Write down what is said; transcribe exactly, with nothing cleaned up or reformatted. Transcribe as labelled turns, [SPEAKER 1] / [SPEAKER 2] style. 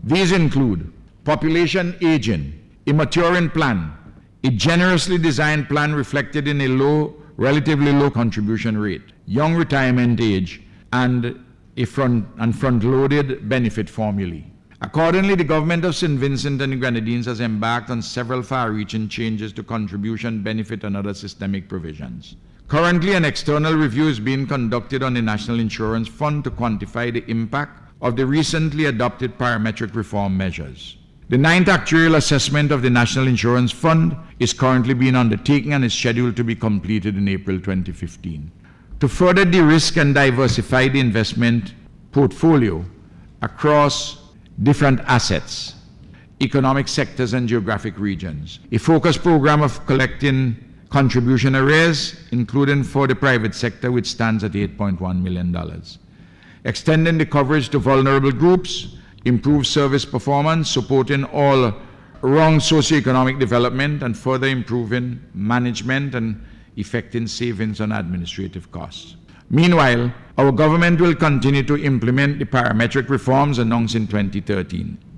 [SPEAKER 1] These include population aging, a maturing plan, a generously designed plan reflected in a low, relatively low contribution rate, young retirement age, and a front and front-loaded benefit formulae. Accordingly, the government of Saint Vincent and the Grenadines has embarked on several far-reaching changes to contribution, benefit, and other systemic provisions. Currently, an external review is being conducted on the National Insurance Fund to quantify the impact of the recently adopted parametric reform measures. The ninth actuarial assessment of the National Insurance Fund is currently being undertaken and is scheduled to be completed in April twenty fifteen. To further de-risk and diversify the investment portfolio across different assets, economic sectors, and geographic regions, a focused program of collecting contribution arrears, including for the private sector, which stands at eight point one million dollars. Extending the coverage to vulnerable groups, improve service performance, supporting all around socioeconomic development, and further improving management and effecting savings on administrative costs. Meanwhile, our government will continue to implement the parametric reforms announced in twenty thirteen.